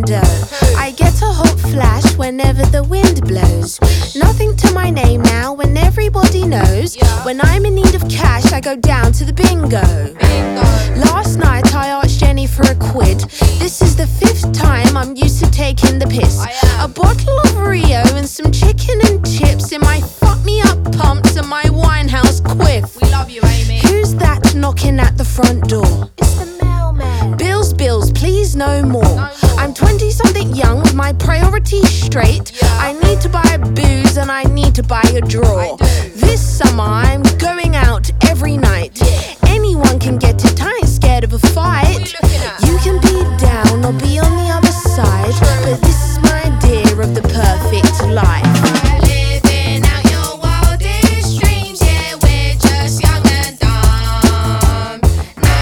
window. I get a hot flash whenever the wind blows. Nothing to my name now when everybody knows. When I'm in need of cash, I go down to the bingo. Last night I asked Jenny for a quid. This is the 5th time I'm used to taking the piss. A bottle of Rio and some chicken and chips in my fuck me up pumps and my Winehouse quiff. We love you, Amy. Who's that knocking at the front door? It's the mailman. Bills, please no more. I'm 20-something young with my priorities straight. I need to buy booze and I need to buy a draw. This summer I'm going out every night. Anyone can get it, I ain't scared of a fight. You can be down or be on the other side, but this is my idea of the perfect life. Living out your wildest dreams, yeah, we're just young and dumb. No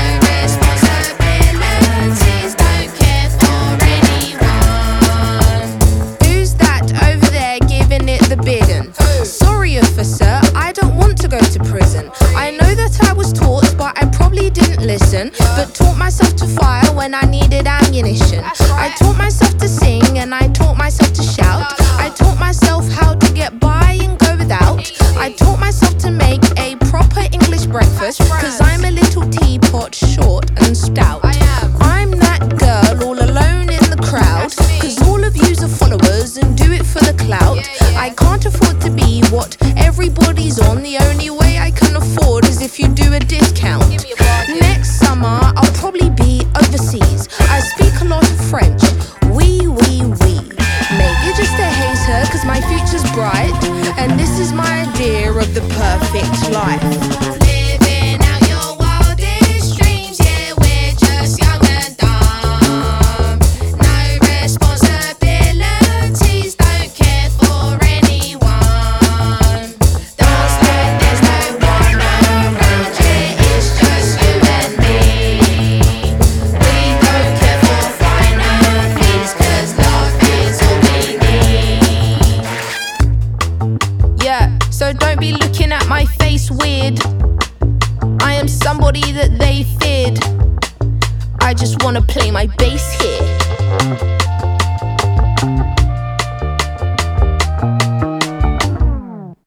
responsibilities, don't care for anyone. Who's that over there giving it the bidding? Sorry, officer, I don't want to go to prison. I know that I was taught, but I probably didn't listen. But taught myself to fire when I needed ammunition. I taught myself to sing and I taught myself to shout. I taught myself how to get by and go without. I taught myself to make a proper English breakfast, cause I'm a little teapot, short and stout. I'm that girl all alone in the crowd, cause all of yous are followers and do it for the clout. I can't afford to be what everybody's on. The only way I can afford is if you do a discount. Next summer I'll probably be overseas. I speak a lot of French. Oui. Maybe just a hater, cause my future's bright. And this is my idea of the perfect life. Living out your wildest dreams, yeah, we're just young and dumb. No responsibilities, don't care for anyone. Dance like there's no one around here, it's just you and me. We don't care for finances, cause love is all we need. Yeah, so don't be looking at my face weird. I am somebody that they feared. I just wanna play my bass here.